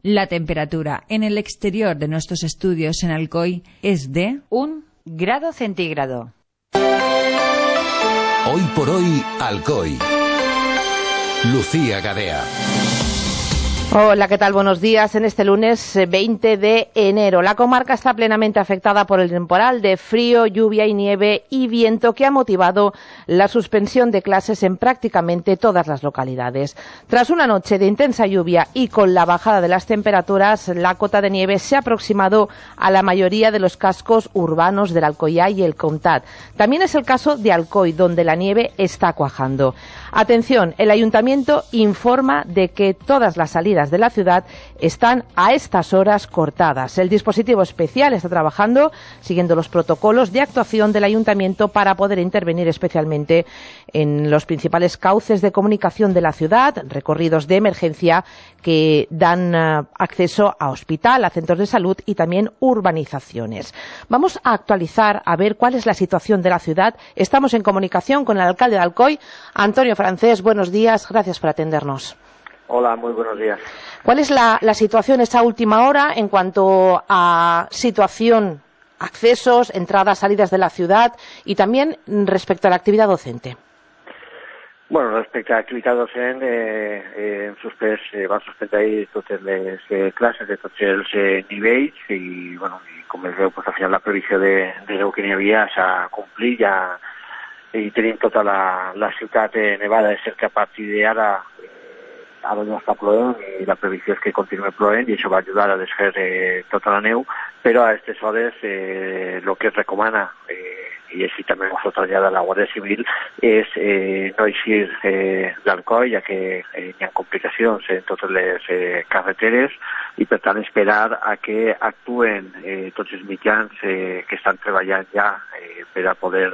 La temperatura en el exterior de nuestros estudios en Alcoy es de 1 grado centígrado. Hoy por hoy, Alcoy. Lucía Gadea. Hola, ¿qué tal? Buenos días. En este lunes 20 de enero, la comarca está plenamente afectada por el temporal de frío, lluvia y nieve y viento que ha motivado la suspensión de clases en prácticamente todas las localidades. Tras una noche de intensa lluvia y con la bajada de las temperaturas, la cota de nieve se ha aproximado a la mayoría de los cascos urbanos del Alcoyá y el Comtat. También es el caso de Alcoy, donde la nieve está cuajando. Atención, el Ayuntamiento informa de que todas las salidas de la ciudad están a estas horas cortadas. El dispositivo especial está trabajando siguiendo los protocolos de actuación del Ayuntamiento para poder intervenir especialmente en los principales cauces de comunicación de la ciudad, recorridos de emergencia que dan acceso a hospital, a centros de salud y también urbanizaciones. Vamos a actualizar, a ver cuál es la situación de la ciudad. Estamos en comunicación con el alcalde de Alcoy, Antonio Francés. Buenos días, gracias por atendernos. Hola, muy buenos días. ¿Cuál es la situación esta última hora en cuanto a situación, accesos, entradas, salidas de la ciudad y también respecto a la actividad docente? Bueno, respecte a l'activitat docent, van suspendre totes les classes de tots els nivells i, bueno, com es veu, al final la previsió de Déu que n'hi havia s'ha complit ja, i tenim tota la ciutat nevada. És cert que a partir d'ara no està plovent i la previsió és que continuï plovent i això va ajudar a desfer tota la neu, però a aquestes hores el que es recomana, i així també ho trasllada la Guàrdia Civil, és no eixir d'Alcoi, ja que hi ha complicacions en totes les carreteres i per tant esperar a que actuen tots els mitjans que estan treballant ja per a poder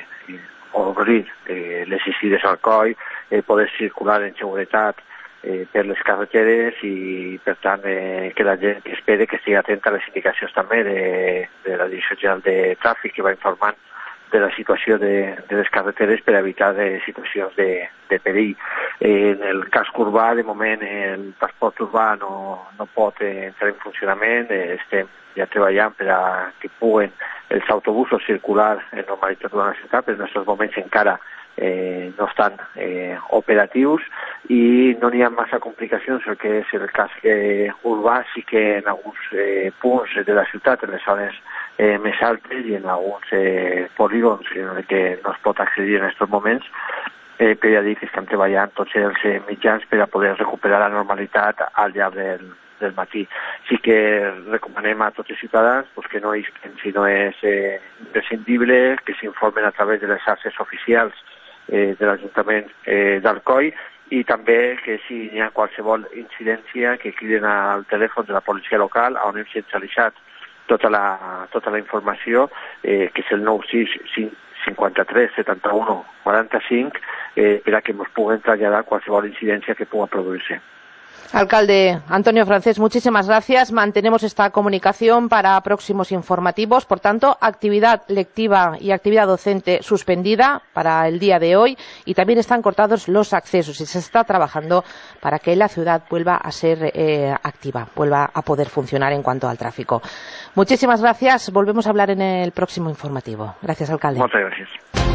obrir les eixides a Alcoi, poder circular en seguretat per les carreteres i, per tant, que la gent esperi que estigui atenta a les indicacions també de la Direcció General de Tràfic, que va informant de la situació de les carreteres per evitar situacions de perill. En el casc urbà, de moment, el transport urbà no pot entrar en funcionament. Estem ja treballant per a que puguen els autobusos circular en normalitat durant la ciutat, però en aquests moments encara no estan operatius i no n'hi ha massa complicacions. El que és el casc urbà sí que en alguns punts de la ciutat, en les zones més altes i en alguns polígons en què no es pot accedir en aquests moments, però ja dic que estan treballant tots els mitjans per a poder recuperar la normalitat al llarg del matí. Sí que recomanem a tots els ciutadans que no isquen si no és imprescindible, que s'informen a través de les xarxes oficials de l'Ajuntament d'Alcoi i també que si hi ha qualsevol incidència que criden al telèfon de la policia local on hem centralitzat tota la informació, que és el 96 53 71 45, per a que ens puguen traslladar qualsevol incidència que pugui produir-se. Alcalde Antonio Francés, muchísimas gracias. Mantenemos esta comunicación para próximos informativos. Por tanto, actividad lectiva y actividad docente suspendida para el día de hoy y también están cortados los accesos y se está trabajando para que la ciudad vuelva a ser activa, vuelva a poder funcionar en cuanto al tráfico. Muchísimas gracias. Volvemos a hablar en el próximo informativo. Gracias, alcalde. Muchas gracias.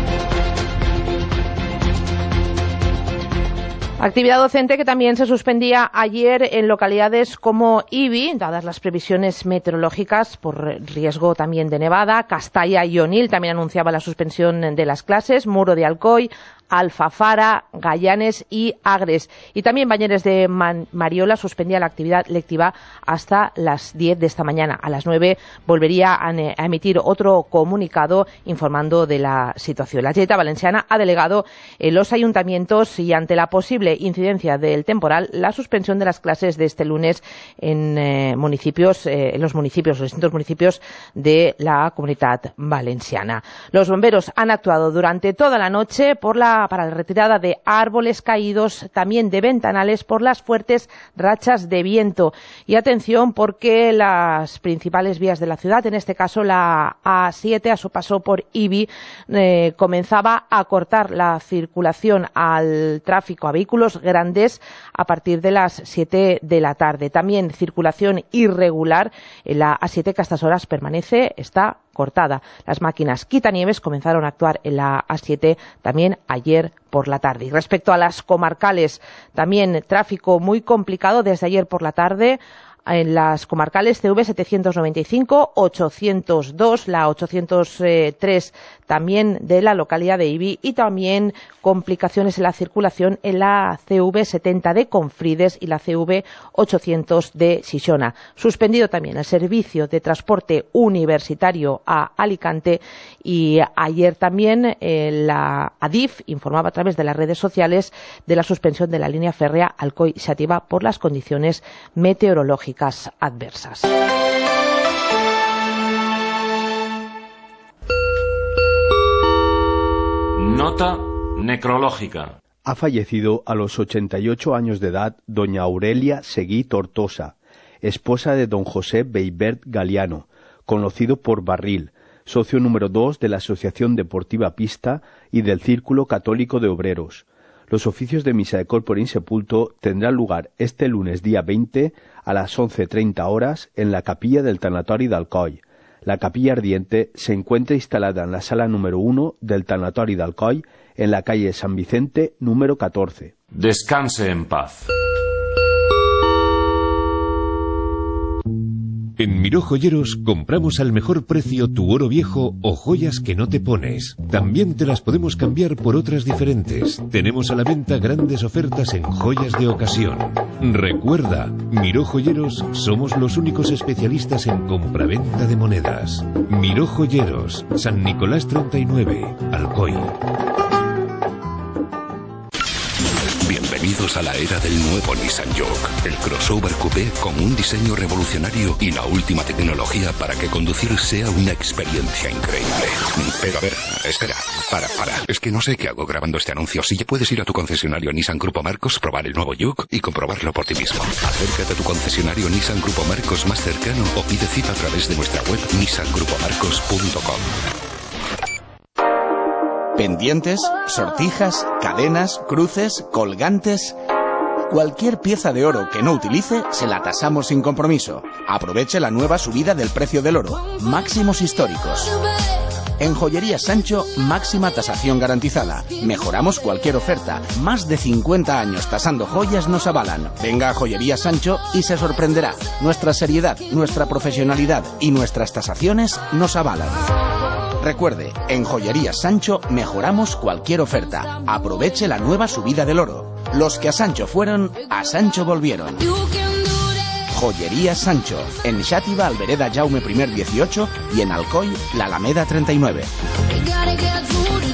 Actividad docente que también se suspendía ayer en localidades como Ibi, dadas las previsiones meteorológicas por riesgo también de nevada. Castalla y Onil también anunciaba la suspensión de las clases, Muro de Alcoy, Alfafara, Gallanes y Agres. Y también Bañeres de Mariola suspendía la actividad lectiva hasta las 10 de esta mañana. A las 9 volvería a emitir otro comunicado informando de la situación. La Generalitat Valenciana ha delegado en los ayuntamientos y ante la posible incidencia del temporal la suspensión de las clases de este lunes en los distintos municipios de la Comunitat Valenciana. Los bomberos han actuado durante toda la noche por la para la retirada de árboles caídos, también de ventanales por las fuertes rachas de viento. Y atención, porque las principales vías de la ciudad, en este caso la A7 a su paso por Ibi, comenzaba a cortar la circulación al tráfico, a vehículos grandes, a partir de las 7 de la tarde. También circulación irregular en la A7, que a estas horas está cortada. Las máquinas quitanieves comenzaron a actuar en la A7 también ayer por la tarde. Y respecto a las comarcales, también tráfico muy complicado desde ayer por la tarde. En las comarcales CV 795, 802, la 803 también de la localidad de Ibi, y también complicaciones en la circulación en la CV 70 de Confrides y la CV 800 de Xixona. Suspendido también el servicio de transporte universitario a Alicante, y ayer también la Adif informaba a través de las redes sociales de la suspensión de la línea férrea Alcoi-Xàtiva por las condiciones meteorológicas adversas. Nota necrológica. Ha fallecido a los 88 años de edad doña Aurelia Seguí Tortosa, esposa de don José Beibert Galiano, conocido por Barril, socio número 2 de la Asociación Deportiva Pista y del Círculo Católico de Obreros. Los oficios de misa de corpore insepulto tendrán lugar este lunes día 20 a las 11:30 horas en la capilla del Tanatori d'Alcoi. La capilla ardiente se encuentra instalada en la sala número 1 del Tanatori d'Alcoi, en la calle San Vicente número 14. Descanse en paz. En Miró Joyeros compramos al mejor precio tu oro viejo o joyas que no te pones. También te las podemos cambiar por otras diferentes. Tenemos a la venta grandes ofertas en joyas de ocasión. Recuerda, Miró Joyeros somos los únicos especialistas en compraventa de monedas. Miró Joyeros, San Nicolás 39, Alcoy. Bienvenidos a la era del nuevo Nissan Juke, el crossover coupé con un diseño revolucionario y la última tecnología para que conducir sea una experiencia increíble. Pero a ver, espera, para. Es que no sé qué hago grabando este anuncio. Si ya puedes ir a tu concesionario Nissan Grupo Marcos, probar el nuevo Juke y comprobarlo por ti mismo. Acércate a tu concesionario Nissan Grupo Marcos más cercano o pide cita a través de nuestra web nissangrupomarcos.com. Pendientes, sortijas, cadenas, cruces, colgantes... Cualquier pieza de oro que no utilice, se la tasamos sin compromiso. Aproveche la nueva subida del precio del oro. Máximos históricos. En Joyería Sancho, máxima tasación garantizada. Mejoramos cualquier oferta. Más de 50 años tasando joyas nos avalan. Venga a Joyería Sancho y se sorprenderá. Nuestra seriedad, nuestra profesionalidad y nuestras tasaciones nos avalan. Recuerde, en Joyería Sancho mejoramos cualquier oferta. Aproveche la nueva subida del oro. Los que a Sancho fueron, a Sancho volvieron. Joyería Sancho, en Xàtiva, Albereda Jaume I 18 y en Alcoy, la Alameda 39.